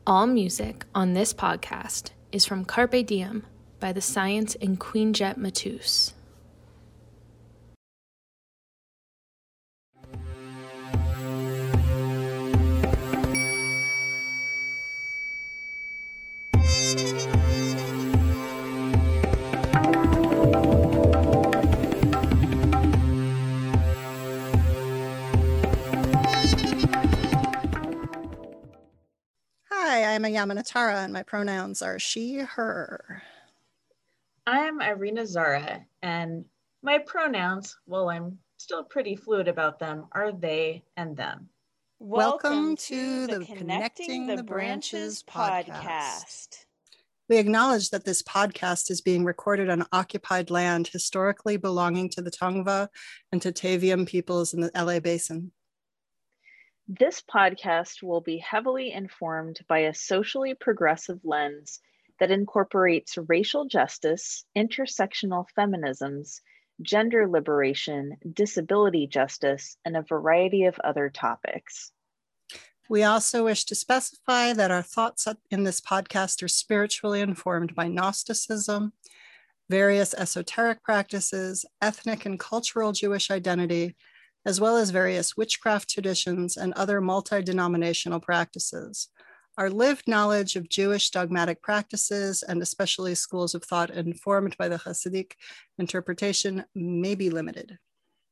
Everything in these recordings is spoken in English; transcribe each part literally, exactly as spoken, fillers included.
All music on this podcast is from Carpe Diem by the Science and Queenjet Matus. I'm a Yamanatara and my pronouns are she, her. I'm Irina Zara and my pronouns, well, I'm still pretty fluid about them, are they and them. Welcome, Welcome to the, the Connecting the, the Branches, Branches podcast. podcast. We acknowledge that this podcast is being recorded on occupied land historically belonging to the Tongva and Tataviam peoples in the L A Basin. This podcast will be heavily informed by a socially progressive lens that incorporates racial justice, intersectional feminisms, gender liberation, disability justice, and a variety of other topics. We also wish to specify that our thoughts in this podcast are spiritually informed by Gnosticism, various esoteric practices, ethnic and cultural Jewish identity, as well as various witchcraft traditions and other multi-denominational practices. Our lived knowledge of Jewish dogmatic practices, and especially schools of thought informed by the Hasidic interpretation, may be limited.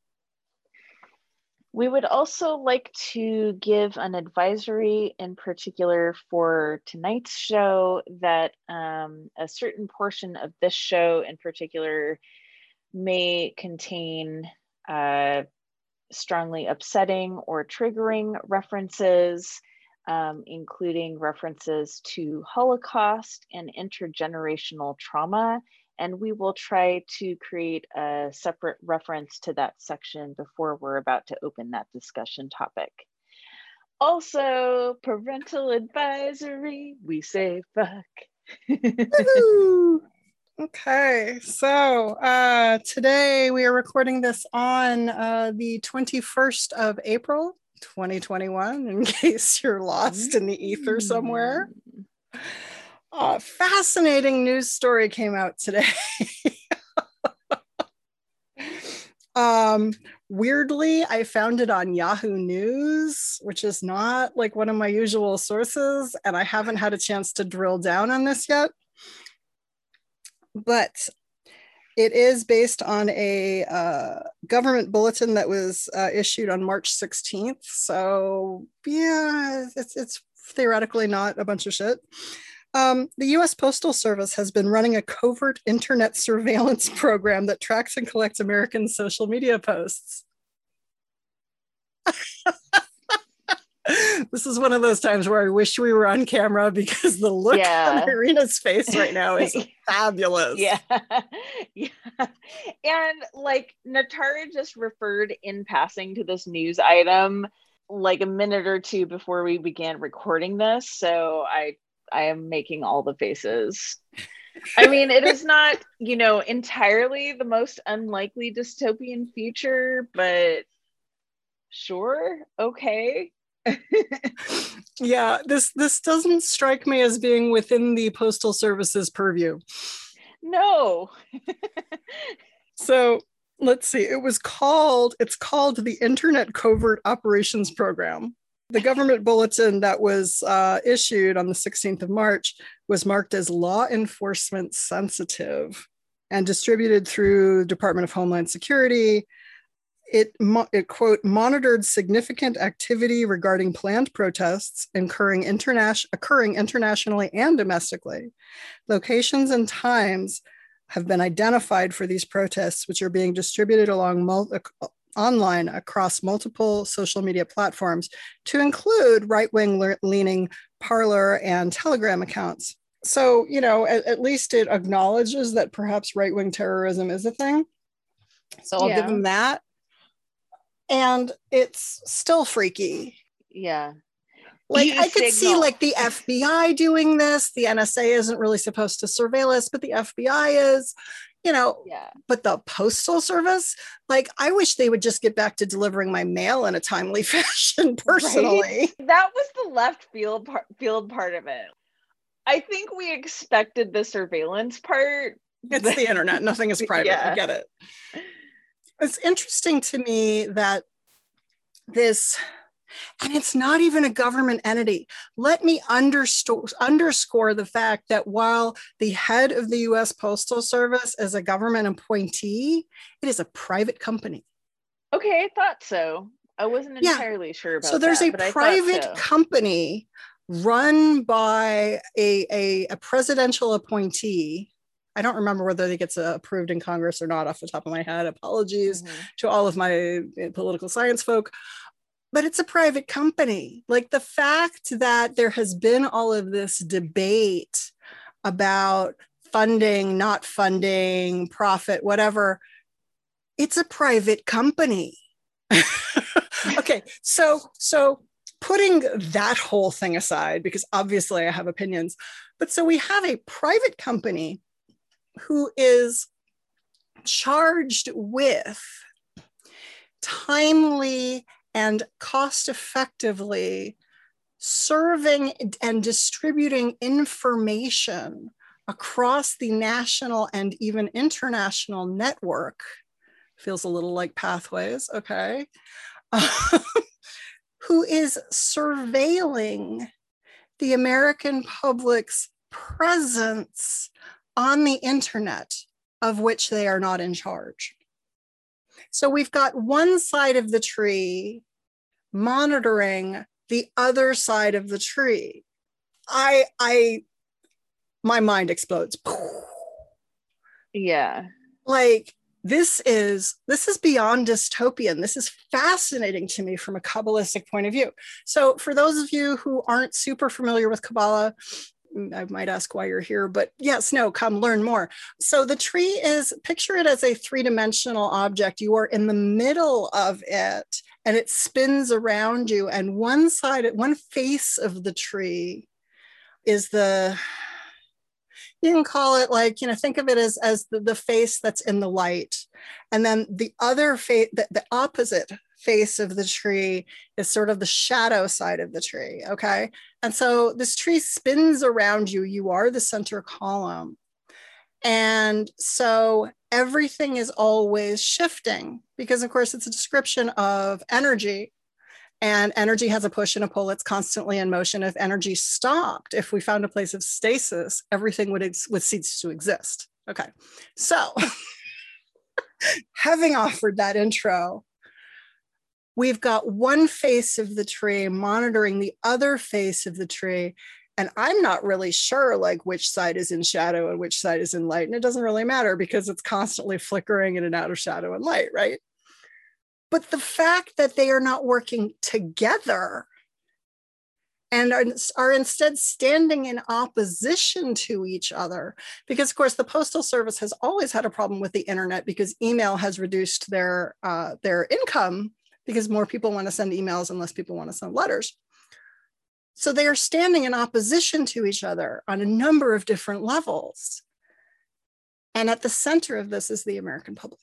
We would also like to give an advisory in particular for tonight's show that um, a certain portion of this show in particular may contain uh, strongly upsetting or triggering references, um, including references to Holocaust and intergenerational trauma. And we will try to create a separate reference to that section before we're about to open that discussion topic. Also, parental advisory, we say fuck. Okay, so uh, today we are recording this on uh, the twenty-first of April, twenty twenty-one, in case you're lost in the ether somewhere. Uh, fascinating news story came out today. um, weirdly, I found it on Yahoo News, which is not like one of my usual sources, and I haven't had a chance to drill down on this yet. But it is based on a uh, government bulletin that was uh, issued on March sixteenth. So yeah, it's, it's theoretically not a bunch of shit. Um, the U S Postal Service has been running a covert internet surveillance program that tracks and collects American social media posts. This is one of those times where I wish we were on camera because the look yeah. on Irina's face right now is fabulous. Yeah. Yeah. And like Natara just referred in passing to this news item like a minute or two before we began recording this. So I I am making all the faces. I mean, it is not, you know, entirely the most unlikely dystopian future, but sure, okay. Yeah, this this doesn't strike me as being within the Postal Service's purview. No. So let's see. It was called, it's called the Internet Covert Operations Program. The government bulletin that was uh, issued on the sixteenth of March was marked as law enforcement sensitive and distributed through Department of Homeland Security. It, it, quote, monitored significant activity regarding planned protests occurring, interna- occurring internationally and domestically. Locations and times have been identified for these protests, which are being distributed along mul- online across multiple social media platforms, to include right-wing le- leaning Parler and Telegram accounts. So, you know, at, at least it acknowledges that perhaps right-wing terrorism is a thing. So I'll yeah. give them that. And it's still freaky. Yeah. Like You I could signal. see like the F B I doing this. The N S A isn't really supposed to surveil us, but the F B I is. you know, Yeah. but the Postal Service, like, I wish they would just get back to delivering my mail in a timely fashion personally. Right? That was the left field part, field part of it. I think we expected the surveillance part. It's the internet. Nothing is private. Yeah. I get it. It's interesting to me that this, and it's not even a government entity. Let me underscore, underscore the fact that while the head of the U S Postal Service is a government appointee, it is a private company. Okay, I thought so. I wasn't Yeah. entirely sure about that. So there's that, a private so. company run by a, a, a presidential appointee. I don't remember whether it gets uh, approved in Congress or not off the top of my head. Apologies mm-hmm. to all of my political science folk. But it's a private company. Like, the fact that there has been all of this debate about funding, not funding, profit, whatever, it's a private company. Okay, so so putting that whole thing aside, because obviously I have opinions, but so we have a private company who is charged with timely and cost effectively serving and distributing information across the national and even international network. Feels a little like Pathways, okay? Uh, who is surveilling the American public's presence on the internet, of which they are not in charge. So we've got one side of the tree monitoring the other side of the tree. I, I, my mind explodes. Yeah. Like, this is, this is beyond dystopian. This is fascinating to me from a Kabbalistic point of view. So for those of you who aren't super familiar with Kabbalah, I might ask why you're here, but yes, no, come learn more. So the tree is, picture it as a three-dimensional object. You are in the middle of it and it spins around you. And one side, one face of the tree is the, you can call it like, you know, think of it as, as the, the face that's in the light. And then the other face, the, the opposite face of the tree is sort of the shadow side of the tree, okay? And so this tree spins around you. You are the center column. And so everything is always shifting because, of course, it's a description of energy. And energy has a push and a pull. It's constantly in motion. If energy stopped, if we found a place of stasis, everything would, ex- would cease to exist. Okay, so having offered that intro, we've got one face of the tree monitoring the other face of the tree. And I'm not really sure like which side is in shadow and which side is in light. And it doesn't really matter because it's constantly flickering in and out of shadow and light, right? But the fact that they are not working together and are, are instead standing in opposition to each other, because of course the Postal Service has always had a problem with the internet because email has reduced their, uh, their income because more people want to send emails and less people want to send letters. So they are standing in opposition to each other on a number of different levels. And at the center of this is the American public,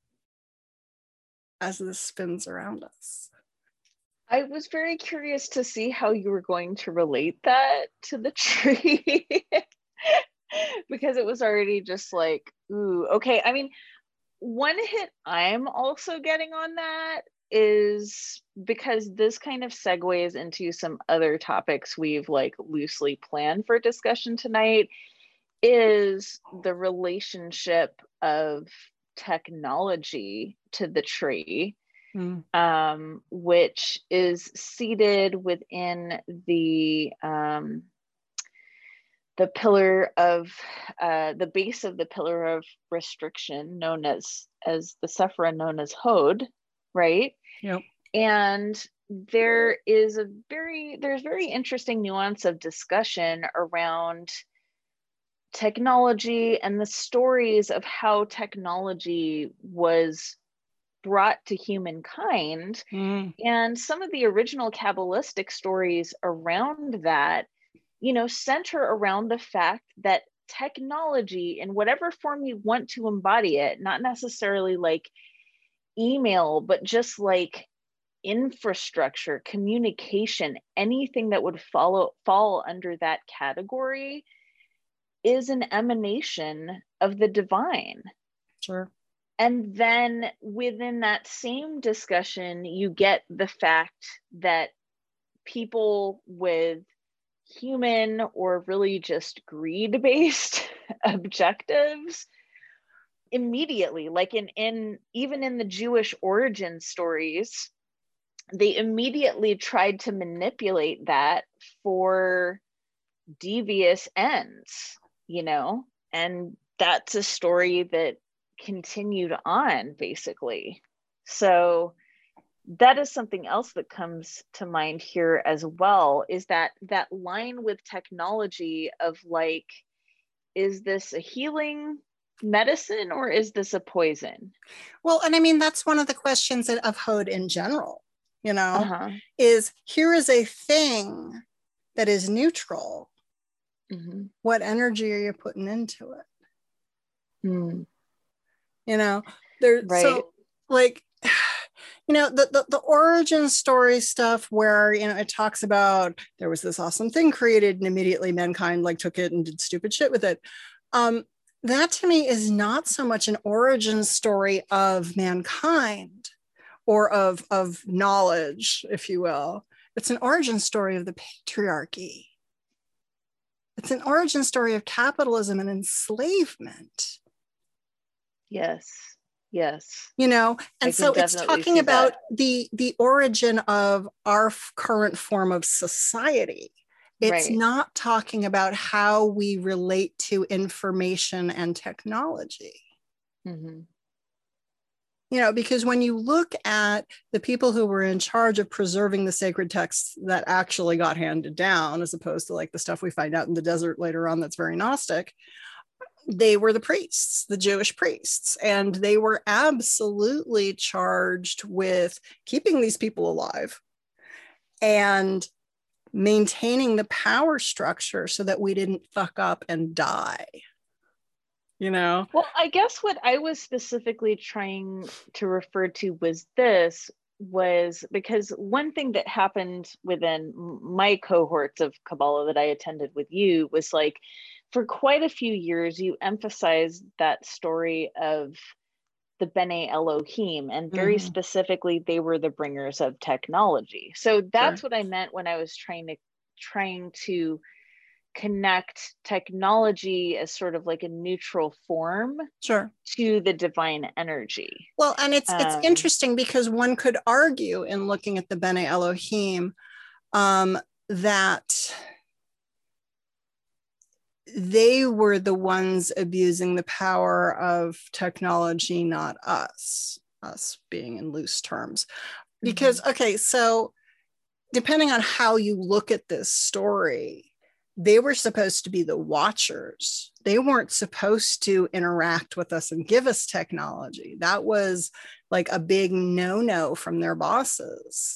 as this spins around us. I was very curious to see how you were going to relate that to the tree because it was already just like, ooh, okay. I mean, one hit I'm also getting on that is because this kind of segues into some other topics we've like loosely planned for discussion tonight, is the relationship of technology to the tree, mm. um, which is seated within the um, the pillar of uh, the base of the pillar of restriction, known as as the Sephira, known as Hod, right? Yep. And there is a very there's very interesting nuance of discussion around technology and the stories of how technology was brought to humankind. Mm. And some of the original Kabbalistic stories around that, you know, center around the fact that technology in whatever form you want to embody it, not necessarily like email, but just like infrastructure, communication, anything that would follow fall under that category is an emanation of the divine. Sure. And then within that same discussion, you get the fact that people with human or really just greed-based objectives immediately, like in, in even in the Jewish origin stories, they immediately tried to manipulate that for devious ends, you know, and that's a story that continued on basically. So that is something else that comes to mind here as well, is that that line with technology of like, is this a healing medicine or is this a poison? Well, and I mean, that's one of the questions of H O D in general, you know, uh-huh. is here is a thing that is neutral. Mm-hmm. What energy are you putting into it? Mm. You know, there, right. So like, you know, the, the the origin story stuff where, you know, it talks about there was this awesome thing created and immediately mankind like took it and did stupid shit with it. Um, that to me is not so much an origin story of mankind or of, of knowledge, if you will. It's an origin story of the patriarchy. It's an origin story of capitalism and enslavement. Yes. Yes. You know, and so it's talking about that. the the origin of our f- current form of society. It's right. not talking about how we relate to information and technology. Mm-hmm. You know, because when you look at the people who were in charge of preserving the sacred texts that actually got handed down, as opposed to like the stuff we find out in the desert later on that's very Gnostic, they were the priests, the Jewish priests, and they were absolutely charged with keeping these people alive and maintaining the power structure so that we didn't fuck up and die. You know? Well, I guess what I was specifically trying to refer to was this was because one thing that happened within my cohorts of Kabbalah that I attended with you was like, for quite a few years, you emphasized that story of the B'nai Elohim, and very mm-hmm. specifically, they were the bringers of technology. So that's sure. what I meant when I was trying to trying to connect technology as sort of like a neutral form sure. to the divine energy. Well, and it's um, it's interesting because one could argue in looking at the B'nai Elohim um, that they were the ones abusing the power of technology, not us, us being in loose terms. Because, mm-hmm. okay, so depending on how you look at this story, they were supposed to be the watchers. They weren't supposed to interact with us and give us technology. That was like a big no-no from their bosses.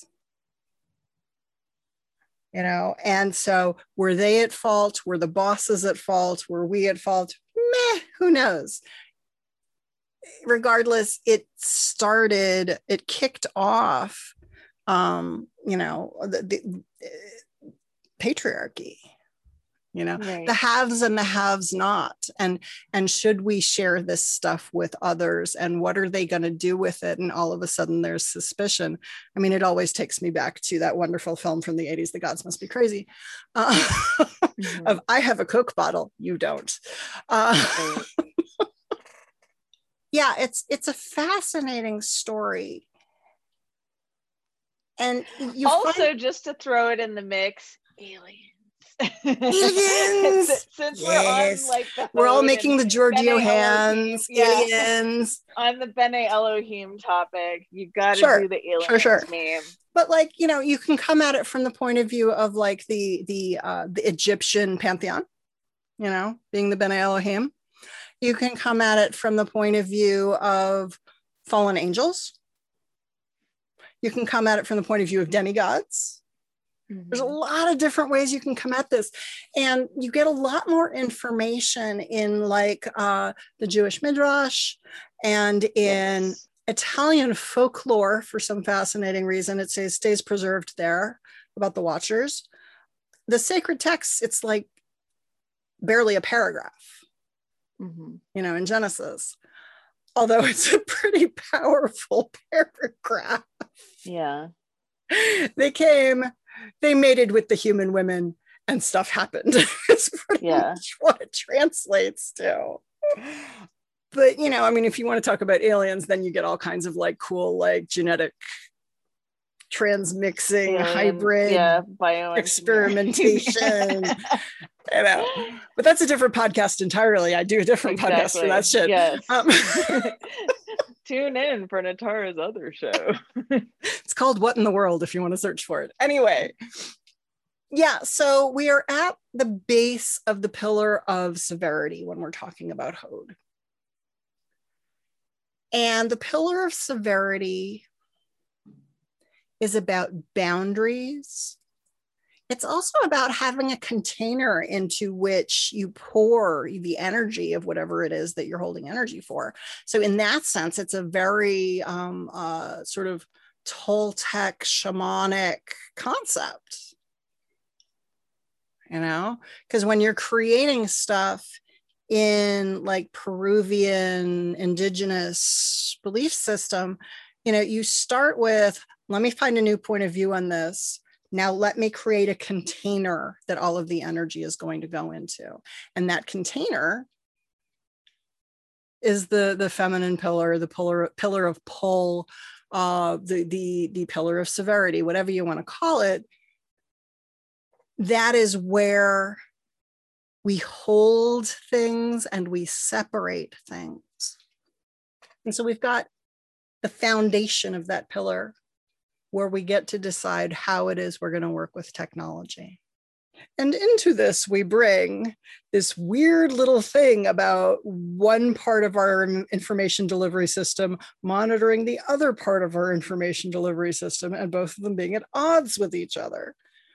You know, and so were they at fault? Were the bosses at fault? Were we at fault? Meh, who knows? Regardless, it started, it kicked off, um, you know, the, the uh, patriarchy. You know, right. The haves and the haves not. And, and should we share this stuff with others? And what are they going to do with it? And all of a sudden there's suspicion. I mean, it always takes me back to that wonderful film from the eighties, The Gods Must Be Crazy. Uh, mm-hmm. Of I have a Coke bottle, you don't. Uh, right. Yeah, it's it's a fascinating story. And you also, find- just to throw it in the mix, aliens. Aliens. since, since yes. we're on like the we're all making the Giorgio hands. Yeah. Aliens. On the B'nai Elohim topic, you got to sure. do the aliens sure, sure. meme. But like, you know, you can come at it from the point of view of like the the uh, the Egyptian pantheon, you know, being the B'nai Elohim. You can come at it from the point of view of fallen angels. You can come at it from the point of view of demigods. Mm-hmm. There's a lot of different ways you can come at this. And you get a lot more information in like uh, the Jewish Midrash and in yes. Italian folklore for some fascinating reason. It says stays preserved there about the Watchers. The sacred texts, it's like barely a paragraph, mm-hmm. you know, in Genesis. Although it's a pretty powerful paragraph. Yeah. They came, they mated with the human women and stuff happened. It's pretty yeah. much what it translates to. But, you know, I mean, if you want to talk about aliens, then you get all kinds of like cool, like genetic transmixing, Alien, hybrid yeah, experimentation. You know, but that's a different podcast entirely. I do a different exactly. podcast for that shit. Yes. Um, Tune in for Natara's other show. It's called What in the World if you want to search for it. Anyway, yeah, so we are at the base of the pillar of severity when we're talking about Hod. And the pillar of severity is about boundaries. It's also about having a container into which you pour the energy of whatever it is that you're holding energy for. So in that sense, it's a very um, uh, sort of Toltec shamanic concept, you know, because when you're creating stuff in like Peruvian indigenous belief system, you know, you start with, let me find a new point of view on this. Now let me create a container that all of the energy is going to go into. And that container is the, the feminine pillar, the pillar, pillar of pull, uh, the, the, the pillar of severity, whatever you want to call it. That is where we hold things and we separate things. And so we've got the foundation of that pillar, where we get to decide how it is we're going to work with technology. And into this, we bring this weird little thing about one part of our information delivery system monitoring the other part of our information delivery system, and both of them being at odds with each other.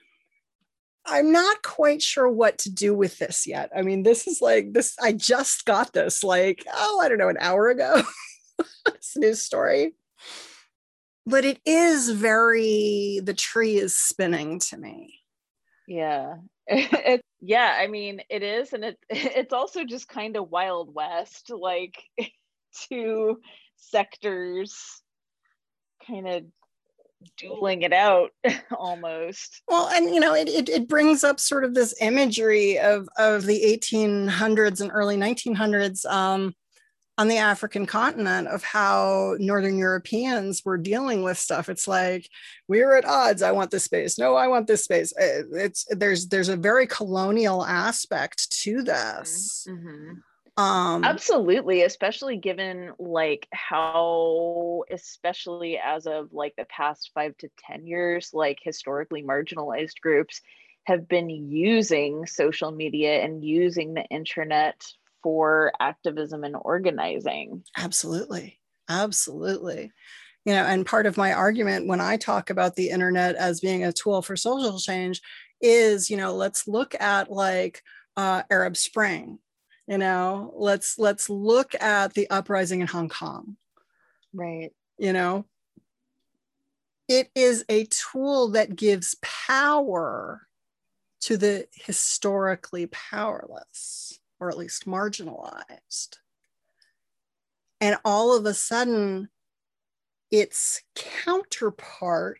I'm not quite sure what to do with this yet. I mean, this is like this, I just got this like, oh, I don't know, an hour ago. This news story. But it is very, the tree is spinning to me. Yeah. It, yeah, I mean, it is. And it it's also just kind of Wild West, like two sectors kind of dueling it out almost. Well, and, you know, it, it, it brings up sort of this imagery of, of the eighteen hundreds and early nineteen hundreds, um, on the African continent, of how Northern Europeans were dealing with stuff. It's like, we're at odds. I want this space. No, I want this space. It's there's there's a very colonial aspect to this. Mm-hmm. Um, Absolutely, especially given like how, especially as of like the past five to ten years, like historically marginalized groups have been using social media and using the internet for activism and organizing. Absolutely. Absolutely. You know, and part of my argument when I talk about the internet as being a tool for social change is, you know, let's look at like uh, Arab Spring, you know, let's, let's look at the uprising in Hong Kong. Right. You know, it is a tool that gives power to the historically powerless, or at least marginalized. And all of a sudden, its counterpart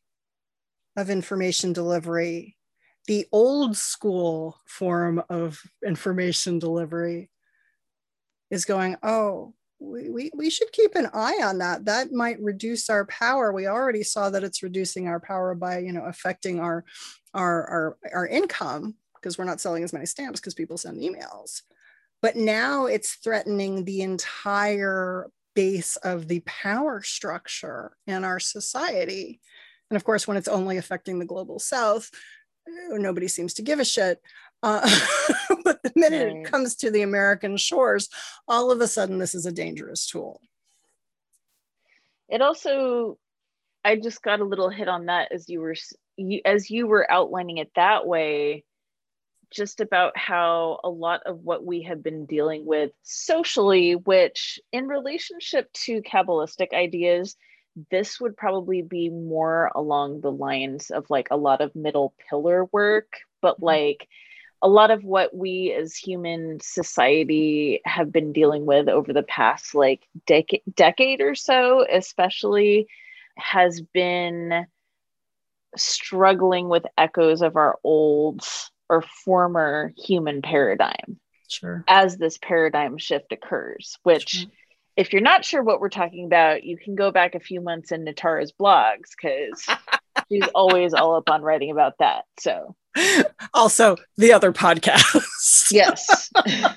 of information delivery, the old school form of information delivery, is going, oh, we, we, we should keep an eye on that. That might reduce our power. We already saw that it's reducing our power by, you know, affecting our, our, our, our income, because we're not selling as many stamps because people send emails. But now it's threatening the entire base of the power structure in our society. And of course, when it's only affecting the global South, nobody seems to give a shit. Uh, but the minute right. it comes to the American shores, all of a sudden, this is a dangerous tool. It also, I just got a little hit on that as you were you, as you were outlining it that way, just about how a lot of what we have been dealing with socially, which in relationship to Kabbalistic ideas, this would probably be more along the lines of like a lot of middle pillar work, but like a lot of what we as human society have been dealing with over the past like dec- decade or so, especially, has been struggling with echoes of our old or former human paradigm. Sure. As this paradigm shift occurs, which sure. If you're not sure what we're talking about, you can go back a few months in Natara's blogs, because she's always all up on writing about that. So also the other podcast. Yes.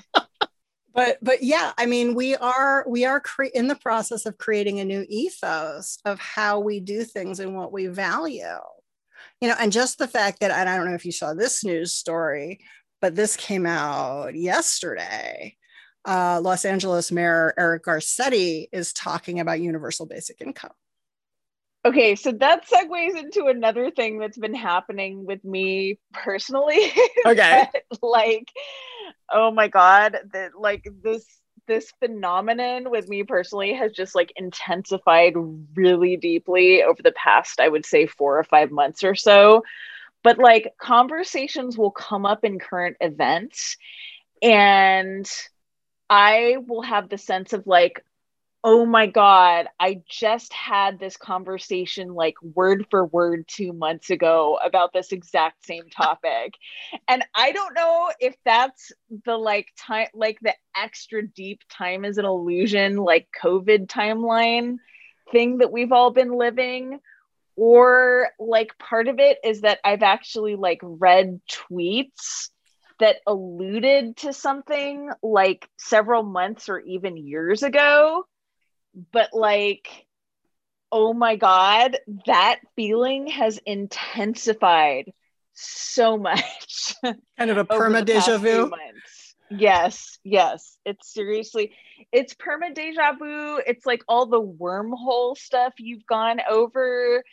But but yeah, I mean, we are we are cre- in the process of creating a new ethos of how we do things and what we value. You know, and just the fact that, and I don't know if you saw this news story, but this came out yesterday. Uh, Los Angeles Mayor Eric Garcetti is talking about universal basic income. Okay, so that segues into another thing that's been happening with me personally. Okay. that, like, oh my God, that like this this phenomenon with me personally has just like intensified really deeply over the past, I would say, four or five months or so. But like conversations will come up in current events, and I will have the sense of like, oh my God, I just had this conversation like word for word two months ago about this exact same topic. And I don't know if that's the like time, like the extra deep time is an illusion, like COVID timeline thing that we've all been living, or like part of it is that I've actually like read tweets that alluded to something like several months or even years ago. But like, oh my God, that feeling has intensified so much. Kind of a perma deja vu. Yes, yes. It's seriously, it's perma deja vu. It's like all the wormhole stuff you've gone over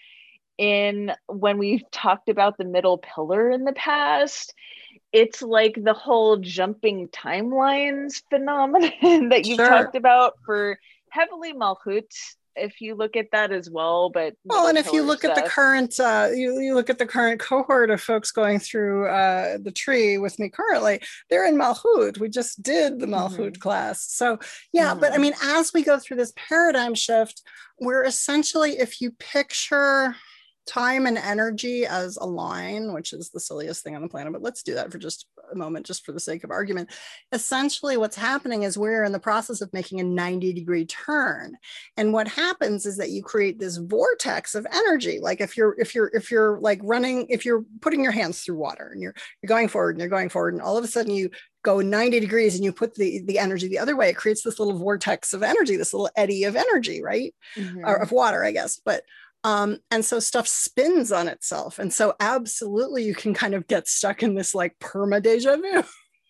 in when we've talked about the middle pillar in the past. It's like the whole jumping timelines phenomenon that you've Sure. talked about for heavily Malchut, if you look at that as well. But well, and if you look stuff. at the current, uh, you, you look at the current cohort of folks going through uh, the tree with me currently, they're in Malchut. We just did the Malchut mm-hmm. class. So yeah, mm-hmm. but I mean, as we go through this paradigm shift, we're essentially, if you picture time and energy as a line, which is the silliest thing on the planet, but let's do that for just a moment, just for the sake of argument. Essentially, what's happening is we're in the process of making a ninety degree turn. And what happens is that you create this vortex of energy. Like if you're, if you're, if you're like running, if you're putting your hands through water and you're, you're going forward and you're going forward, and all of a sudden you go ninety degrees and you put the, the energy the other way, it creates this little vortex of energy, this little eddy of energy, right? Mm-hmm. Or of water, I guess. But Um, and so stuff spins on itself. And so absolutely you can kind of get stuck in this like perma deja vu.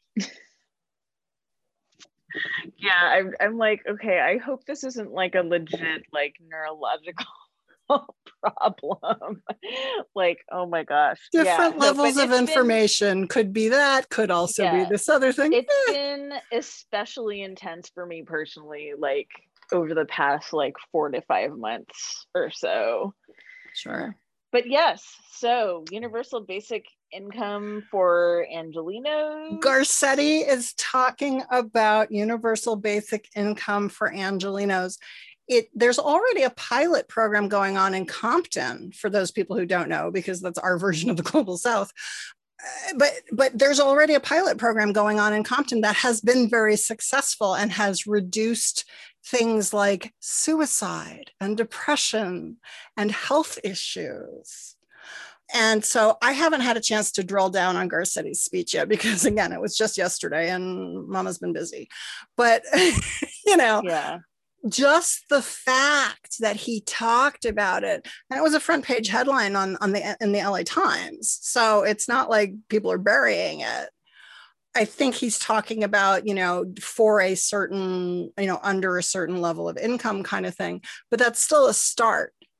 Yeah, I'm, I'm like, okay, I hope this isn't like a legit like neurological problem. Like, oh my gosh. Different yeah. levels no, of information. Been, could be that, could also yeah, be this other thing. It's eh. been especially intense for me personally, like over the past like four to five months or so. Sure. But yes, so universal basic income for Angelenos. Garcetti is talking about universal basic income for Angelenos. It, there's already a pilot program going on in Compton, for those people who don't know, because that's our version of the Global South. Uh, but but there's already a pilot program going on in Compton that has been very successful and has reduced things like suicide and depression and health issues. And so I haven't had a chance to drill down on Garcetti's speech yet, because again, it was just yesterday and Mama's been busy. But, you know, yeah. just the fact that he talked about it, and it was a front page headline on, on the in the L A Times. So it's not like people are burying it. I think he's talking about, you know, for a certain, you know, under a certain level of income kind of thing, but that's still a start.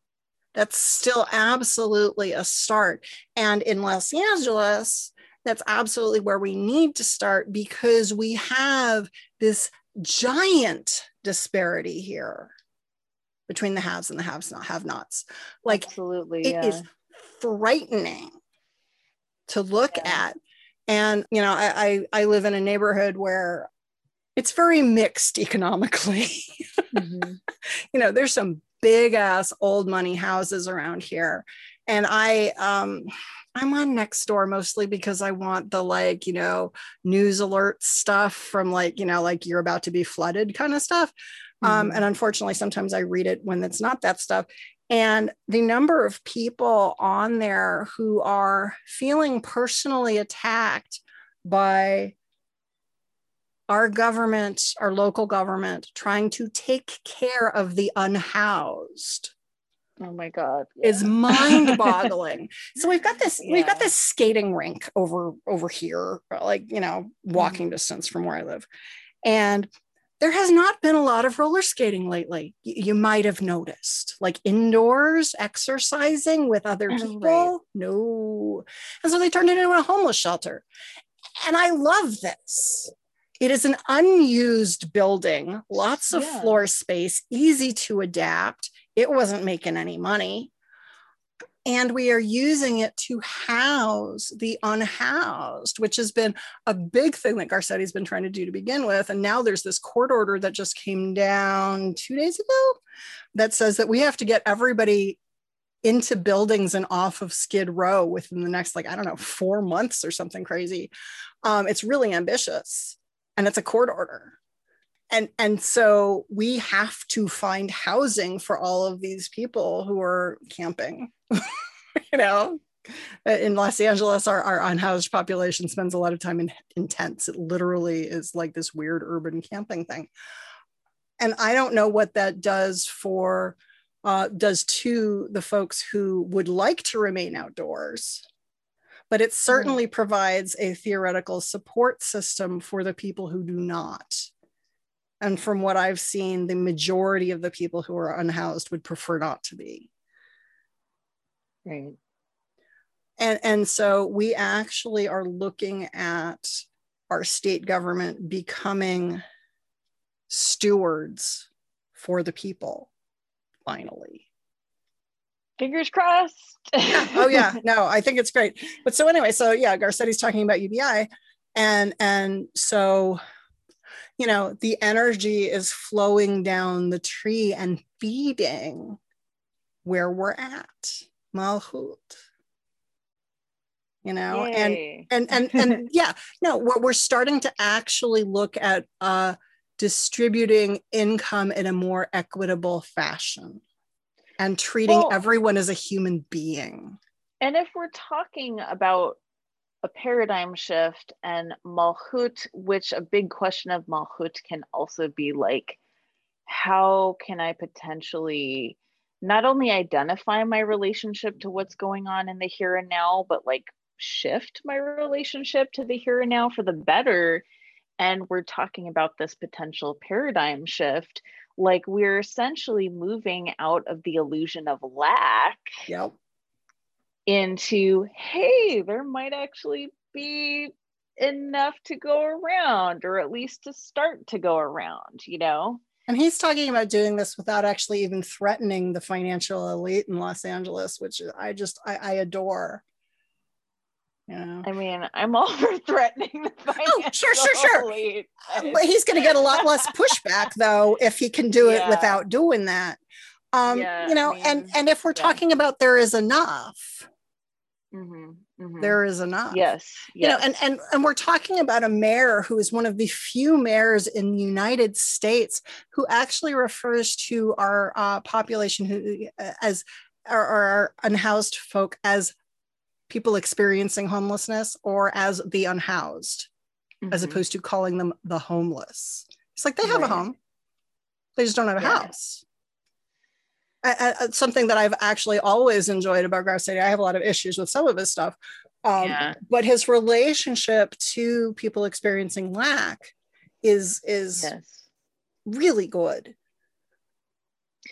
That's still absolutely a start. And in Los Angeles, that's absolutely where we need to start, because we have this giant disparity here between the haves and the haves not have nots. Like, absolutely, it yeah. is frightening to look Yeah. at. And, you know, I, I, I live in a neighborhood where it's very mixed economically. Mm-hmm. You know, there's some big ass old money houses around here. And I, um, I'm on Nextdoor mostly because I want the, like, you know, news alert stuff from, like, you know, like you're about to be flooded kind of stuff. Um, Mm-hmm. and unfortunately, sometimes I read it when it's not that stuff. And the number of people on there who are feeling personally attacked by our government, our local government, trying to take care of the unhoused Oh my God. is Yeah. mind-boggling. So we've got this, we've got Yeah. this skating rink over over here, like, you know, walking Mm-hmm. distance from where I live. And there has not been a lot of roller skating lately. Y- You might have noticed, like indoors exercising with other people. Right. No. And so they turned it into a homeless shelter. And I love this. It is an unused building, lots of Yeah. floor space, easy to adapt. It wasn't making any money. And we are using it to house the unhoused, which has been a big thing that Garcetti's been trying to do to begin with. And now there's this court order that just came down two days ago that says that we have to get everybody into buildings and off of Skid Row within the next, like, I don't know, four months or something crazy. Um, it's really ambitious, and it's a court order. And, and so we have to find housing for all of these people who are camping. You know, in Los Angeles, our, our unhoused population spends a lot of time in, in tents. It literally is like this weird urban camping thing. And I don't know what that does for, uh, does to the folks who would like to remain outdoors, but it certainly Right. provides a theoretical support system for the people who do not. And from what I've seen, the majority of the people who are unhoused would prefer not to be. Right. And, and so we actually are looking at our state government becoming stewards for the people, finally. Fingers crossed. Yeah. Oh yeah, no, I think it's great. But so anyway, so yeah, Garcetti's talking about U B I, and and so, you know, the energy is flowing down the tree and feeding where we're at, Malhut. You know, Yay. and and and and yeah, no, we're, we're starting to actually look at uh, distributing income in a more equitable fashion and treating Well, everyone as a human being. and if we're talking about a paradigm shift and Malhut, which a big question of Malhut can also be like, how can I potentially not only identify my relationship to what's going on in the here and now, but like shift my relationship to the here and now for the better? And we're talking about this potential paradigm shift. Like, we're essentially moving out of the illusion of lack Yep. into, hey, there might actually be enough to go around, or at least to start to go around, you know? And he's talking about doing this without actually even threatening the financial elite in Los Angeles, which I just, I, I adore. You know? I mean, I'm all for threatening the financial Oh, sure, sure, sure. elite. But he's going to get a lot less pushback, though, if he can do Yeah. it without doing that. Um, Yeah, you know, I and mean, and if we're yeah. talking about there is enough, Mhm, mhm. there is enough. Yes, You know, yes. and, and and we're talking about a mayor who is one of the few mayors in the United States who actually refers to our uh, population who as our, our unhoused folk as people experiencing homelessness or as the unhoused, as Mhm. opposed to calling them the homeless. It's like they have Right. a home, they just don't have a Yeah. house. I, I, something that I've actually always enjoyed about Garcetti. I have a lot of issues with some of his stuff, um, Yeah. but his relationship to people experiencing lack is is Yes. really good.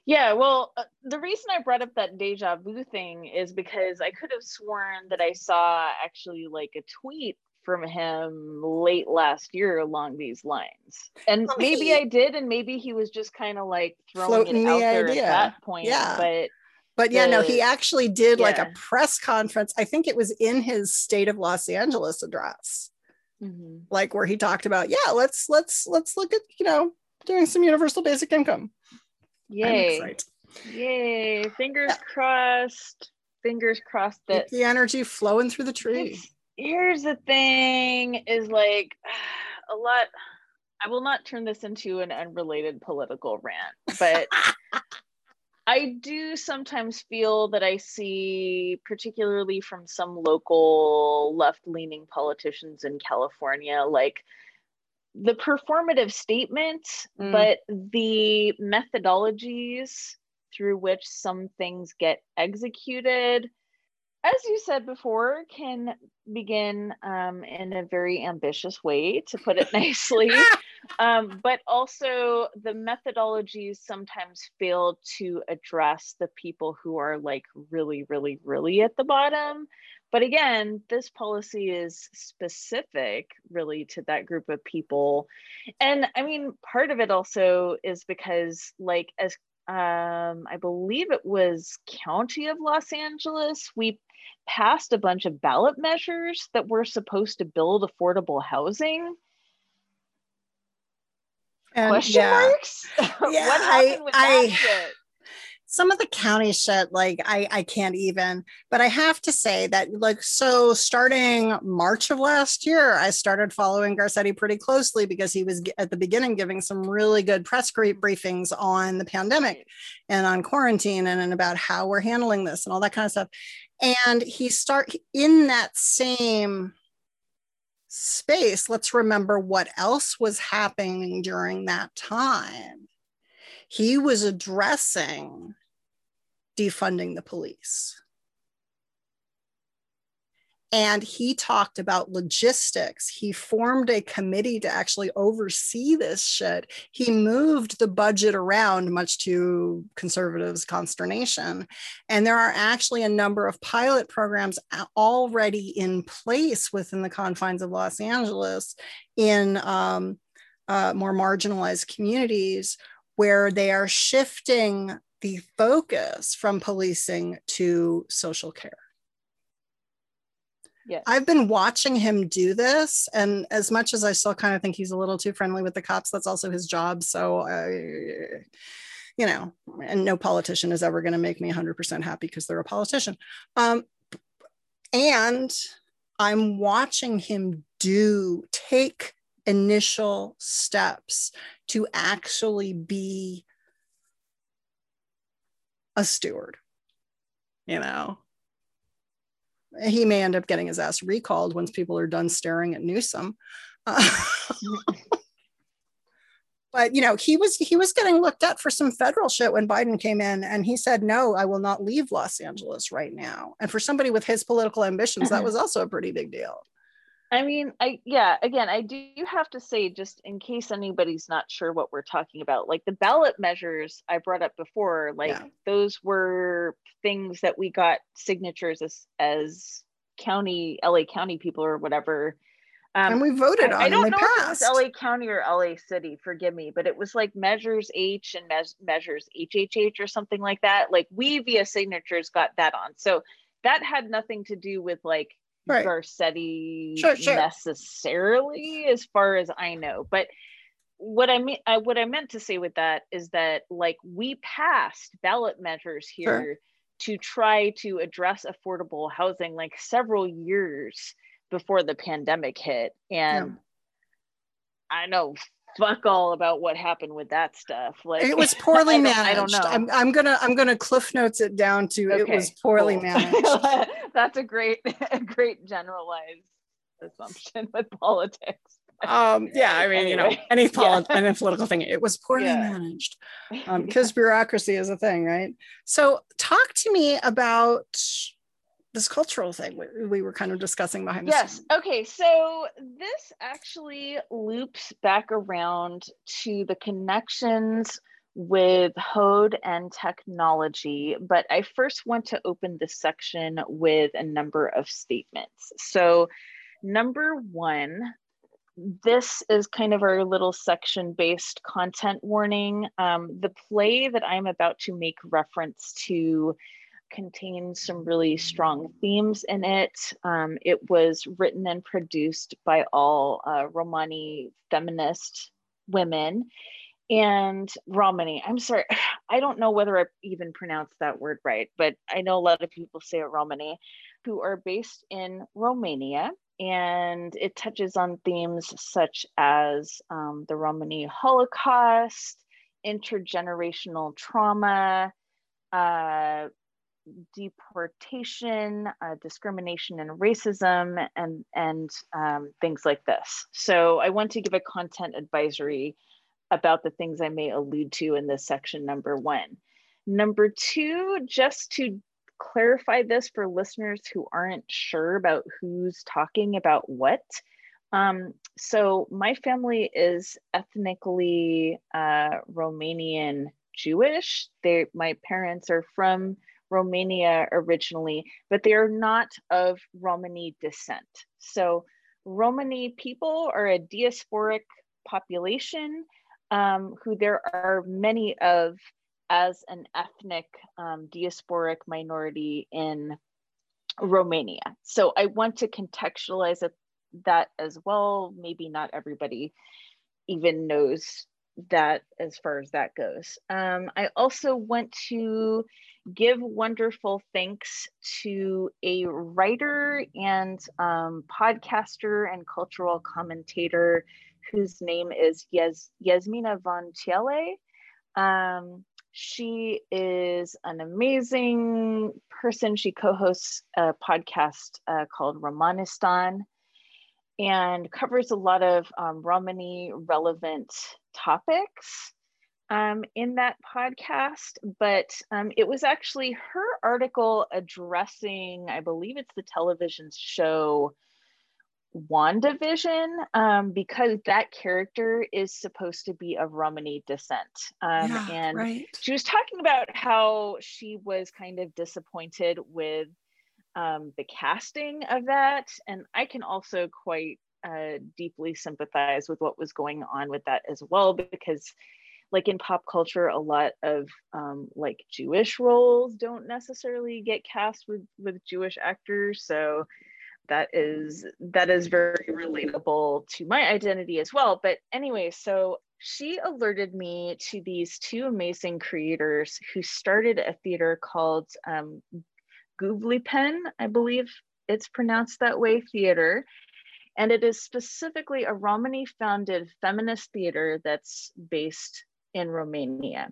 Yeah, well, uh, the reason I brought up that deja vu thing is because I could have sworn that I saw actually like a tweet from him late last year along these lines. And Um, maybe he- I did, and maybe he was just kind of like throwing Floating it the out there idea. at that point. Yeah. But But yeah, no, he the- actually did like a yeah. press conference. I think it was in his State of Los Angeles address, Mhm. like where he talked about, yeah, let's let's let's look at, you know, doing some universal basic income. I'm Yay. excited. Yay. Fingers Yeah. crossed. Fingers crossed that Keep the energy flowing through the tree. It's- here's the thing is like a lot. I will not turn this into an unrelated political rant, but I do sometimes feel that I see, particularly from some local left-leaning politicians in California, like the performative statements, Mm. but the methodologies through which some things get executed, as you said before, can begin um, in a very ambitious way, to put it nicely. Um, but also the methodologies sometimes fail to address the people who are like really, really, really at the bottom. But again, this policy is specific really to that group of people. And I mean, part of it also is because like as um, I believe it was County of Los Angeles, we passed a bunch of ballot measures that were supposed to build affordable housing. And Question yeah. marks? Yeah, What happened I- with I- that shit? Some of the county shit, like I, I can't even, but I have to say that like, so starting March of last year, I started following Garcetti pretty closely because he was at the beginning giving some really good press briefings on the pandemic and on quarantine and, and about how we're handling this and all that kind of stuff. And he start in that same space. Let's remember what else was happening during that time. He was addressing defunding the police. And he talked about logistics. He formed a committee to actually oversee this shit. He moved the budget around, much to conservatives' consternation. And there are actually a number of pilot programs already in place within the confines of Los Angeles in um, uh, more marginalized communities where they are shifting the focus from policing to social care. Yes. I've been watching him do this, and as much as I still kind of think he's a little too friendly with the cops, that's also his job. So, uh, you know, and no politician is ever going to make me one hundred percent happy because they're a politician. Um, and I'm watching him do, take initial steps to actually be a steward, you know. He may end up getting his ass recalled once people are done staring at Newsom. Uh, but you know, he was he was getting looked at for some federal shit when Biden came in, and he said, "No, I will not leave Los Angeles right now." And for somebody with his political ambitions, that was also a pretty big deal. I mean, I yeah, again, I do have to say, just in case anybody's not sure what we're talking about, like the ballot measures I brought up before, like Yeah. those were things that we got signatures as as county, L A County people or whatever. Um, and we voted I, on I don't and know they if it passed. was L A County or L A City, forgive me, but it was like Measures H and mes- Measures H H H or something like that. Like we via signatures got that on. So that had nothing to do with like Right. Garcetti Sure, sure. necessarily, as far as I know. But what I mean, I, what I meant to say with that is that like we passed ballot measures here Sure. to try to address affordable housing like several years before the pandemic hit, and Yeah. I know fuck all about what happened with that stuff. Like It was poorly I don't- managed. I don't know. I'm, I'm gonna I'm gonna cliff notes it down to it was poorly cool. managed. That's a great, a great generalized assumption with politics. Um, yeah, I mean, you know, Anyway, any polit- yeah. any political thing, it was poorly Yeah. managed um, because bureaucracy is a thing, right? So, talk to me about this cultural thing we, we were kind of discussing behind the Yes. scenes. Okay. So this actually loops back around to the connections with Hode and technology, but I first want to open this section with a number of statements. So number one, this is kind of our little section-based content warning. Um, the play that I'm about to make reference to contains some really strong themes in it. Um, it was written and produced by all uh, Romani feminist women. And Romani, I'm sorry, I don't know whether I even pronounced that word right, but I know a lot of people say it Romani, who are based in Romania. And it touches on themes such as um, the Romani Holocaust, intergenerational trauma, uh, deportation, uh, discrimination and racism, and, and um, things like this. So I want to give a content advisory about the things I may allude to in this section, number one. Number two, just to clarify this for listeners who aren't sure about who's talking about what. Um, so my family is ethnically uh, Romanian Jewish. They, my parents are from Romania originally, but they are not of Romani descent. So Romani people are a diasporic population um, who there are many of as an ethnic um, diasporic minority in Romania. So I want to contextualize it, that as well. Maybe not everybody even knows that as far as that goes. Um, I also want to give wonderful thanks to a writer and um, podcaster and cultural commentator whose name is Yes Yasmina von Tiele. Um, she is an amazing person. She co-hosts a podcast uh, called Romanistan and covers a lot of um, Romani relevant topics um, in that podcast. But um, it was actually her article addressing, I believe it's the television show WandaVision, um, because that character is supposed to be of Romani descent. Um, yeah, and right. she was talking about how she was kind of disappointed with um, the casting of that. And I can also quite uh, deeply sympathize with what was going on with that as well, because like in pop culture, a lot of um, like Jewish roles don't necessarily get cast with, with Jewish actors. So that is that is very relatable to my identity as well. But anyway, so she alerted me to these two amazing creators who started a theater called um, Guvlipen, I believe it's pronounced that way, theater. And it is specifically a Romani founded feminist theater that's based in Romania.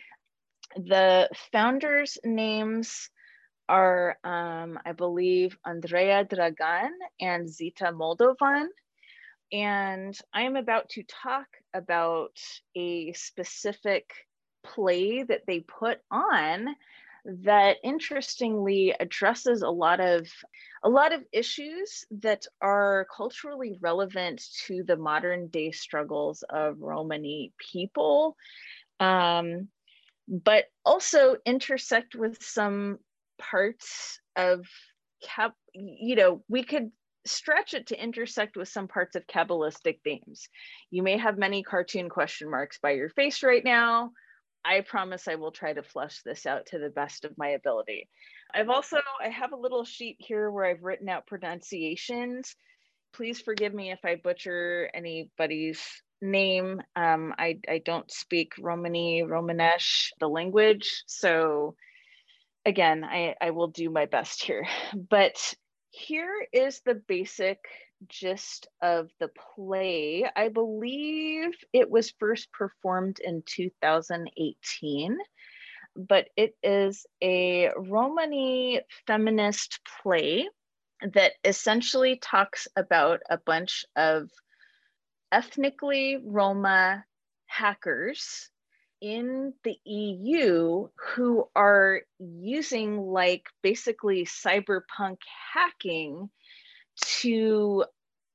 The founders' names are, um, I believe, Andreea Dragan and Zita Moldovan. And I am about to talk about a specific play that they put on that interestingly addresses a lot of a lot of issues that are culturally relevant to the modern day struggles of Romani people, um, but also intersect with some parts of cap, you know, we could stretch it to intersect with some parts of Kabbalistic themes. You may have many cartoon question marks by your face right now. I promise I will try to flesh this out to the best of my ability. I've also, I have a little sheet here where I've written out pronunciations. Please forgive me if I butcher anybody's name. Um, I, I don't speak Romani, Romanesh, the language. So again, I, I will do my best here. But here is the basic gist of the play. I believe it was first performed in two thousand eighteen, but it is a Romani feminist play that essentially talks about a bunch of ethnically Roma hackers in the E U who are using like basically cyberpunk hacking to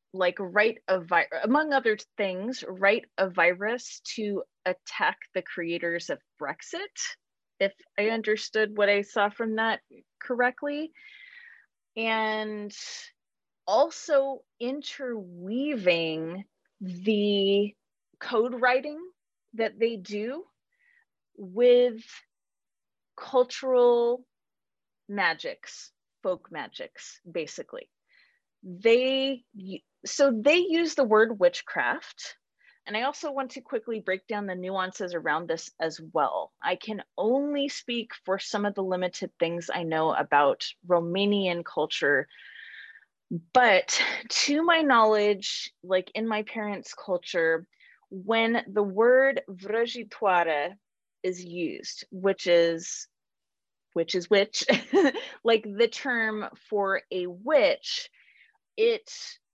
like write a vi- among other things, write a virus to attack the creators of Brexit, if I understood what I saw from that correctly. And also interweaving the code writing that they do with cultural magics, folk magics, basically. They, so they use the word witchcraft. And I also want to quickly break down the nuances around this as well. I can only speak for some of the limited things I know about Romanian culture. But to my knowledge, like in my parents' culture, when the word vrăjitoare is used, which is which is witch, like the term for a witch, it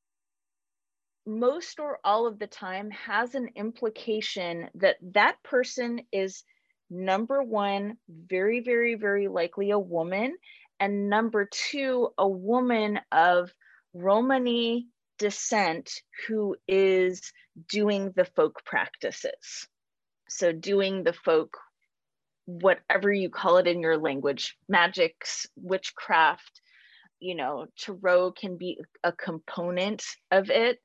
most or all of the time has an implication that that person is, number one, very, very, very likely a woman, and number two, a woman of Romani descent who is doing the folk practices. So doing the folk, whatever you call it in your language, magics, witchcraft, you know, tarot can be a component of it.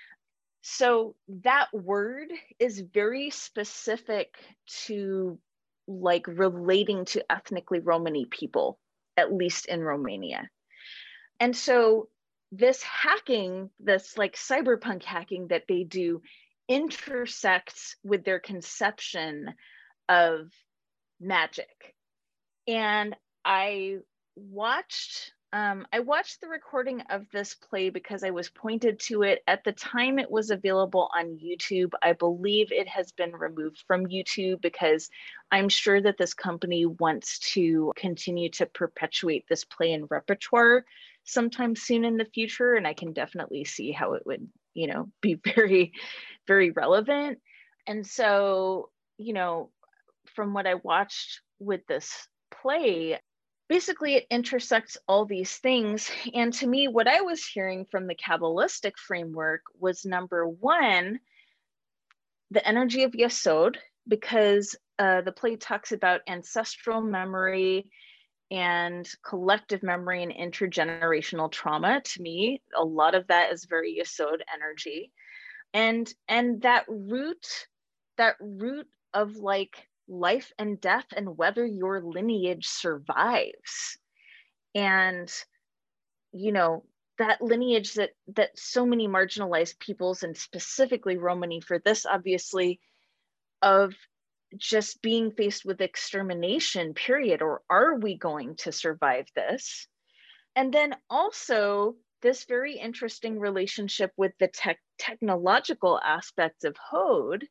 So that word is very specific to like relating to ethnically Romani people, at least in Romania. And so this hacking, this like cyberpunk hacking that they do intersects with their conception of magic. And I watched Um, I watched the recording of this play because I was pointed to it. At the time it was available on YouTube. I believe it has been removed from YouTube because I'm sure that this company wants to continue to perpetuate this play in repertoire sometime soon in the future. And I can definitely see how it would, you know, be very, very relevant. And so, you know, from what I watched with this play, basically, it intersects all these things. And to me, what I was hearing from the Kabbalistic framework was, number one, the energy of Yesod, because uh, the play talks about ancestral memory and collective memory and intergenerational trauma. To me, a lot of that is very Yesod energy. And, and that root, that root of like, life and death and whether your lineage survives. And, you know, that lineage that that so many marginalized peoples, and specifically Romani for this, obviously, of just being faced with extermination, period, or are we going to survive this? And then also this very interesting relationship with the tech technological aspects of Hod,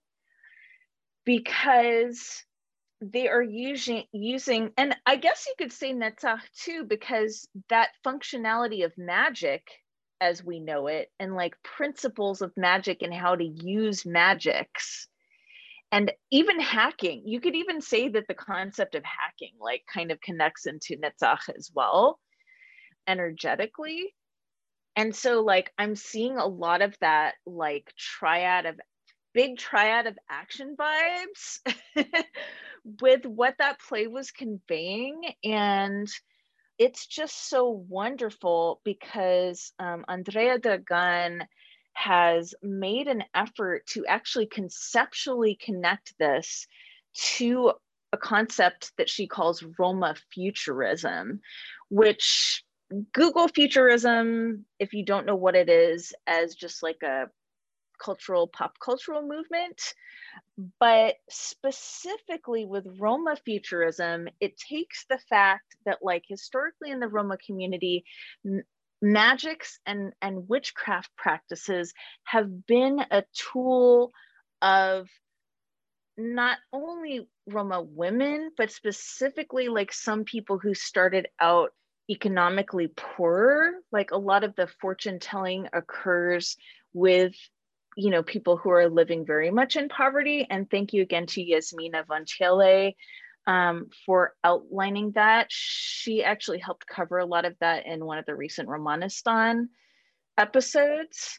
because they are using, using, and I guess you could say Netzach too, because that functionality of magic as we know it, and like principles of magic and how to use magics, and even hacking, you could even say that the concept of hacking like kind of connects into Netzach as well, energetically. And so like, I'm seeing a lot of that like triad of big triad of action vibes with what that play was conveying. And it's just so wonderful because um, Andrea Dragan has made an effort to actually conceptually connect this to a concept that she calls Roma futurism, which Google futurism, if you don't know what it is, as just like a cultural, pop cultural movement. But specifically with Roma futurism, it takes the fact that like historically in the Roma community, m- magics and, and witchcraft practices have been a tool of not only Roma women, but specifically like some people who started out economically poorer. Like a lot of the fortune telling occurs with, you know, people who are living very much in poverty. And thank you again to Yasmina Vanchele um, for outlining that. She actually helped cover a lot of that in one of the recent Romanistan episodes.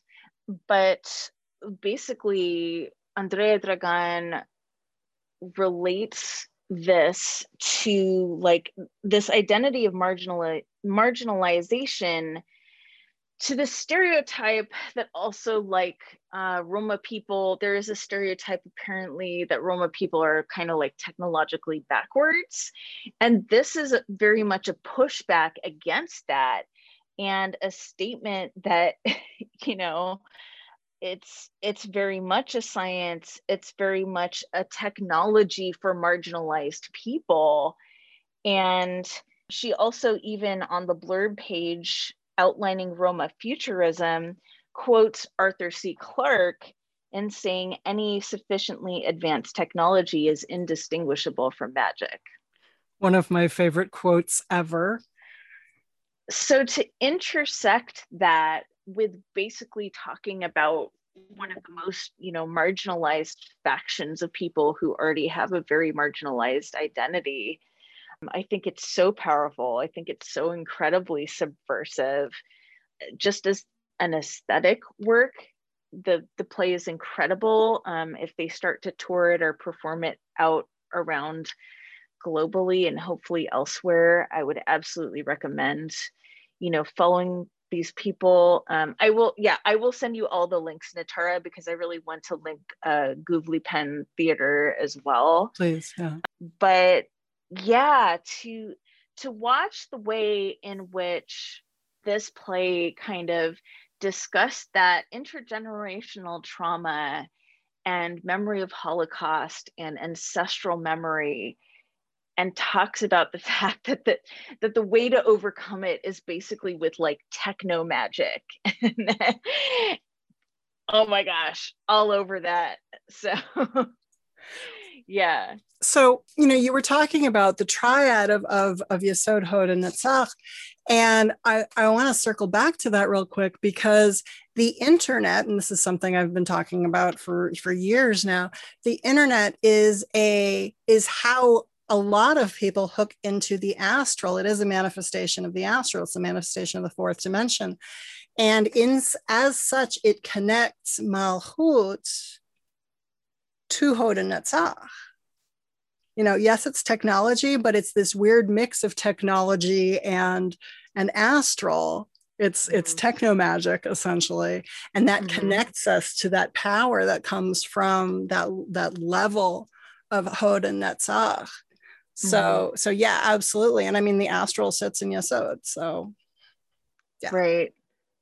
but basically, Andrea Dragan relates this to like this identity of marginal marginalization to the stereotype that also like uh, Roma people, there is a stereotype apparently that Roma people are kind of like technologically backwards. And this is very much a pushback against that and a statement that, you know, it's it's very much a science, it's very much a technology for marginalized people. And she also, even on the blurb page outlining Roma futurism, quotes Arthur C. Clarke in saying any sufficiently advanced technology is indistinguishable from magic. One of my favorite quotes ever. So to intersect that with basically talking about one of the most, you know, marginalized factions of people who already have a very marginalized identity, I think it's so powerful. I think it's so incredibly subversive. Just as an aesthetic work, the, the play is incredible. Um, if they start to tour it or perform it out around globally and hopefully elsewhere, I would absolutely recommend, you know, following these people. Um, I will, yeah, I will send you all the links, Natara, because I really want to link uh, Guvli Pen Theater as well. Please, yeah. But yeah, to to watch the way in which this play kind of discussed that intergenerational trauma and memory of Holocaust and ancestral memory, and talks about the fact that the, that the way to overcome it is basically with like techno magic. Oh my gosh, all over that. So yeah. So, you know, you were talking about the triad of, of, of Yesod, Hod, and Netzach. And I, I want to circle back to that real quick, because the internet, and this is something I've been talking about for, for years now, the internet is a is how a lot of people hook into the astral. It is a manifestation of the astral. It's a manifestation of the fourth dimension. And in as such, it connects Malchut to Hod and Netzach. You know, yes, it's technology, but it's this weird mix of technology and and astral. It's mm-hmm. it's techno magic essentially, and that mm-hmm. connects us to that power that comes from that that level of Hod and Netzach. So mm-hmm. so yeah, absolutely. And I mean, the astral sits in Yesod. So yeah, right.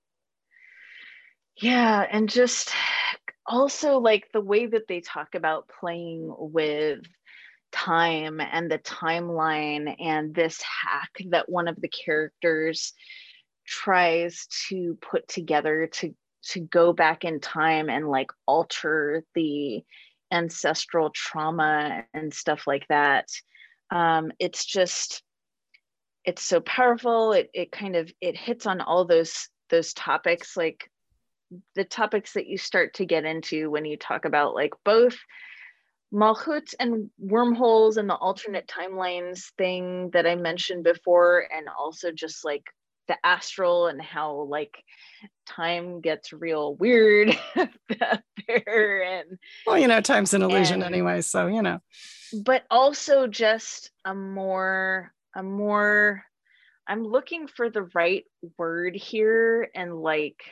Yeah, and just also like the way that they talk about playing with time and the timeline, and this hack that one of the characters tries to put together to to go back in time and like alter the ancestral trauma and stuff like that. Um, it's just, it's so powerful. It it kind of, it hits on all those those topics, like the topics that you start to get into when you talk about like both Malchut and wormholes and the alternate timelines thing that I mentioned before, and also just like the astral and how like time gets real weird there. And well, you know, time's an illusion and, anyway, so you know. But also just a more, a more, I'm looking for the right word here, and like,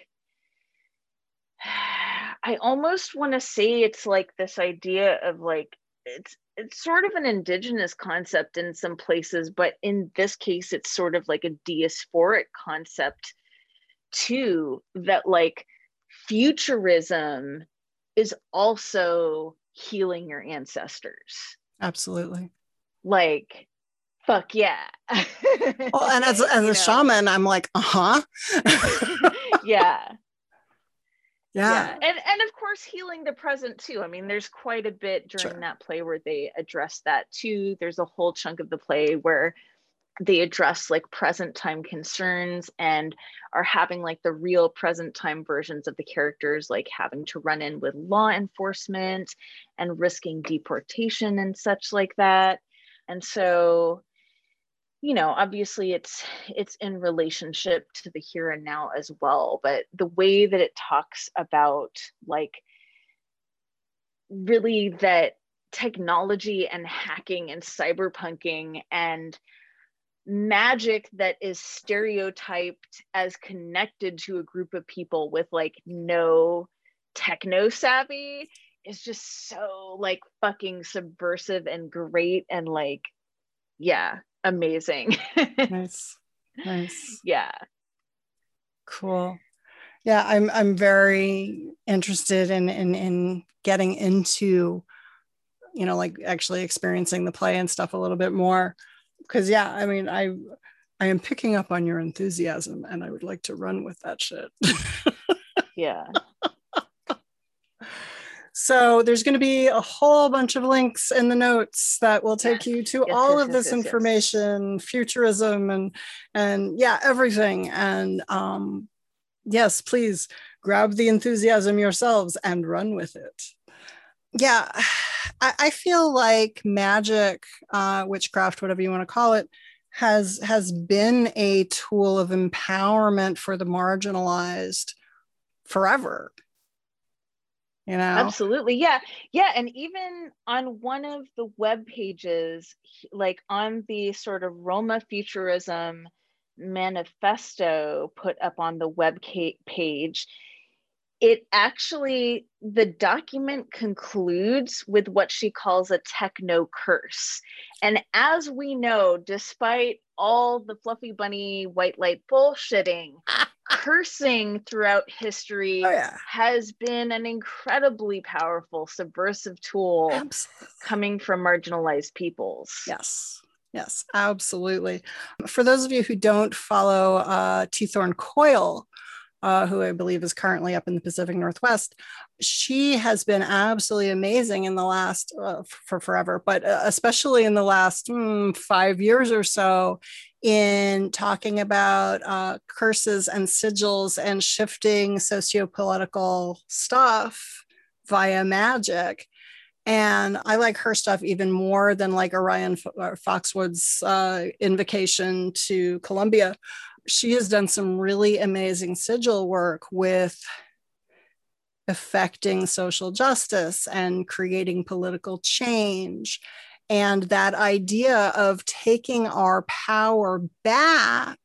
I almost want to say it's like this idea of like, it's it's sort of an indigenous concept in some places, but in this case, it's sort of like a diasporic concept too, that like futurism is also healing your ancestors. Absolutely. Like, fuck yeah. Well, and as, as a know? shaman, I'm like, uh-huh. Yeah. Yeah. yeah. And and of course healing the present too. I mean, there's quite a bit during sure. that play where they address that too. There's a whole chunk of the play where they address like present time concerns and are having like the real present time versions of the characters like having to run in with law enforcement and risking deportation and such like that. And so you know, obviously it's it's in relationship to the here and now as well, but the way that it talks about like really that technology and hacking and cyberpunking and magic that is stereotyped as connected to a group of people with like no techno savvy is just so like fucking subversive and great and like, yeah, amazing. Nice. Nice. Yeah. Cool. Yeah, I'm I'm very interested in in in getting into, you know, like actually experiencing the play and stuff a little bit more. Because yeah, I mean, I I am picking up on your enthusiasm and I would like to run with that shit. Yeah. So there's going to be a whole bunch of links in the notes that will take you to yes, all yes, of yes, this yes, information, yes. Futurism and and yeah, everything. And um, yes, please grab the enthusiasm yourselves and run with it. Yeah, I, I feel like magic, uh, witchcraft, whatever you want to call it, has has been a tool of empowerment for the marginalized forever. You know? Absolutely. Yeah. Yeah. And even on one of the web pages, like on the sort of Roma Futurism manifesto put up on the web page, it actually, the document concludes with what she calls a techno curse. And as we know, despite all the fluffy bunny white light bullshitting, cursing throughout history oh, yeah. has been an incredibly powerful subversive tool Absolutely. Coming from marginalized peoples. Yes. Yes, absolutely. For those of you who don't follow uh, T. Thorne Coyle, uh, who I believe is currently up in the Pacific Northwest, she has been absolutely amazing in the last, uh, for forever, but especially in the last mm, five years or so, in talking about uh, curses and sigils and shifting socio-political stuff via magic. And I like her stuff even more than like Orion Foxwood's uh, invocation to Columbia. She has done some really amazing sigil work with affecting social justice and creating political change. And that idea of taking our power back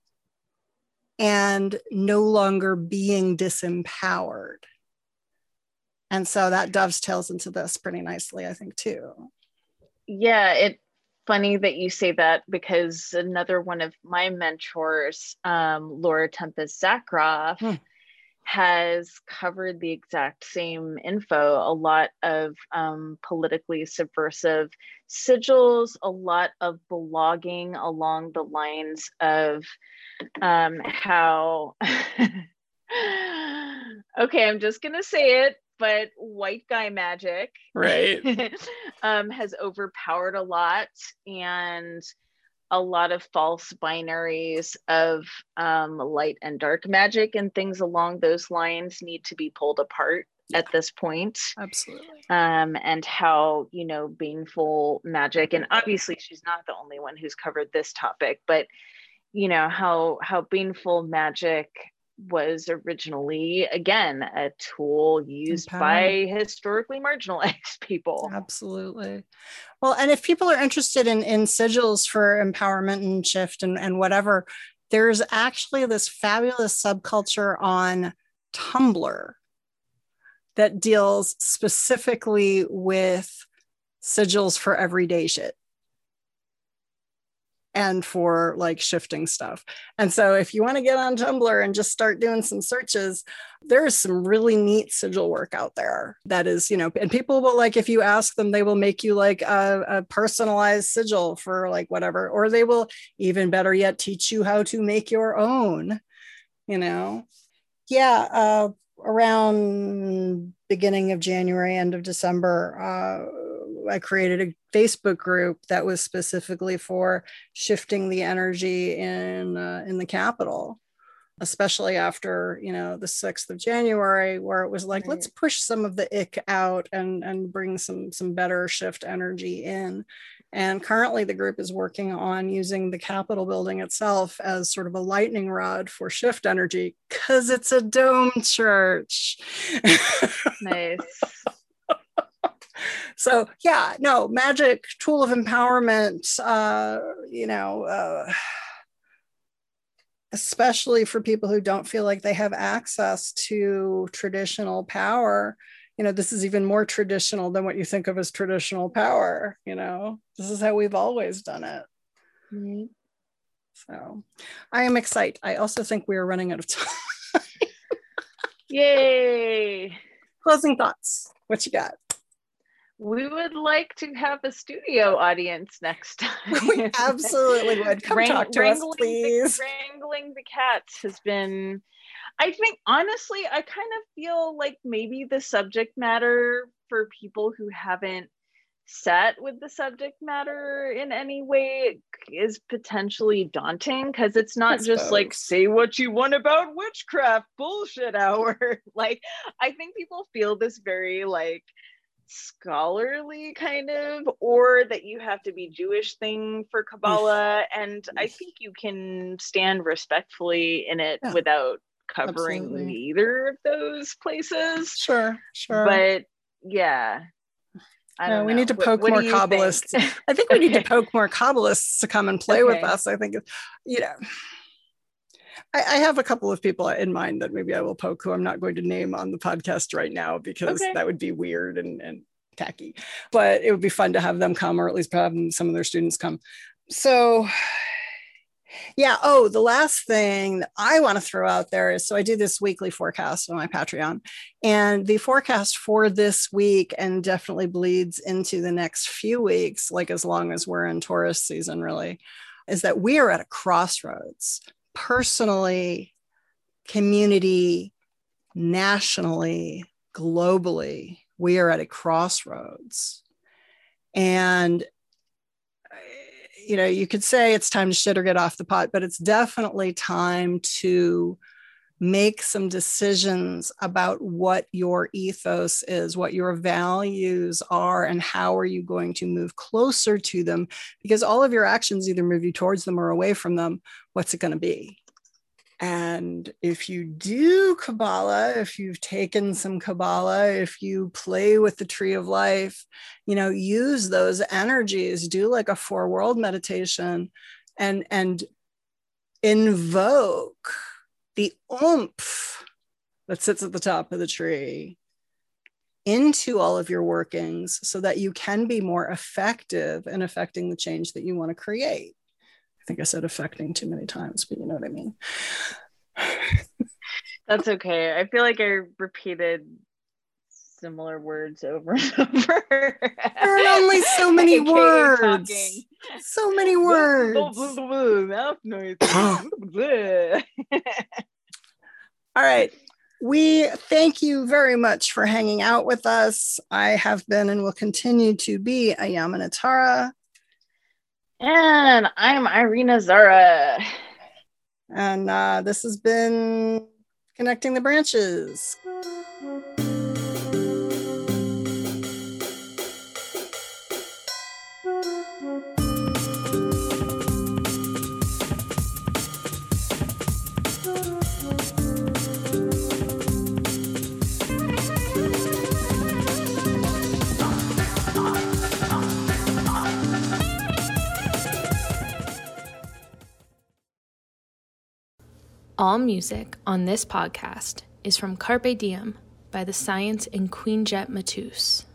and no longer being disempowered. And so that dovetails into this pretty nicely, I think, too. Yeah, it's funny that you say that, because another one of my mentors, um, Laura Tempest Zakroff, hmm. has covered the exact same info. A lot of um, politically subversive sigils, a lot of blogging along the lines of um, how, okay, I'm just going to say it, but white guy magic, right, um, has overpowered a lot, and a lot of false binaries of um, light and dark magic and things along those lines need to be pulled apart yeah. at this point. Absolutely. Um, and how, you know, baneful magic, and obviously she's not the only one who's covered this topic, but, you know, how, how baneful magic was originally, again, a tool used by historically marginalized people. Absolutely. Well, and if people are interested in, in sigils for empowerment and shift and, and whatever, there's actually this fabulous subculture on Tumblr that deals specifically with sigils for everyday shit and for like shifting stuff. And so if you want to get on Tumblr and just start doing some searches, there's some really neat sigil work out there that is, you know, and people will, like, if you ask them, they will make you like a, a personalized sigil for like whatever, or they will, even better yet, teach you how to make your own, you know. Yeah, uh, around beginning of January, end of December, uh, I created a Facebook group that was specifically for shifting the energy in uh, in the Capitol, especially after, you know, the sixth of January, where it was like, right. let's push some of the ick out and and bring some some better shift energy in. And currently the group is working on using the Capitol building itself as sort of a lightning rod for shift energy because it's a dome church. Nice. So yeah, no, magic, tool of empowerment, uh, you know, uh, especially for people who don't feel like they have access to traditional power. You know, this is even more traditional than what you think of as traditional power. You know, this is how we've always done it. Mm-hmm. So I am excited. I also think we are running out of time. Yay. Closing thoughts. What you got? We would like to have a studio audience next time. We absolutely would. Come Wrang- talk to us, please. The, wrangling the cats has been, I think, honestly, I kind of feel like maybe the subject matter for people who haven't sat with the subject matter in any way is potentially daunting, because it's not just like, say what you want about witchcraft bullshit hour. Like, I think people feel this very like scholarly kind of, or that you have to be Jewish thing for Kabbalah, and I think you can stand respectfully in it yeah. without covering Absolutely. either of those places. Sure, sure. But yeah, I don't no, we know. need to poke what, what more Kabbalists. Think? I think we need to poke more Kabbalists to come and play okay. with us. I think, you know, I, I have a couple of people in mind that maybe I will poke, who I'm not going to name on the podcast right now, because okay. that would be weird and, and tacky. But it would be fun to have them come, or at least have some of their students come. So yeah. Oh, the last thing that I want to throw out there is, so I do this weekly forecast on my Patreon, and the forecast for this week, and definitely bleeds into the next few weeks, like as long as we're in Taurus season, really, is that we are at a crossroads, personally, community, nationally, globally. We are at a crossroads. And you know, you could say it's time to shit or get off the pot, but it's definitely time to make some decisions about what your ethos is, what your values are, and how are you going to move closer to them? Because all of your actions either move you towards them or away from them. What's it going to be? And if you do Kabbalah, if you've taken some Kabbalah, if you play with the tree of life, you know, use those energies, do like a four world meditation, and, and invoke the oomph that sits at the top of the tree into all of your workings, so that you can be more effective in affecting the change that you want to create. I think I said affecting too many times, but you know what I mean. That's okay. I feel like I repeated similar words over and over. There are only so many words. Talking. So many words. Mouth noise. All right. We thank you very much for hanging out with us. I have been and will continue to be Ayama Natara. And I'm Irina Zara. And uh, this has been Connecting the Branches. All music on this podcast is from Carpe Diem by the Science in Queen Jet Matus.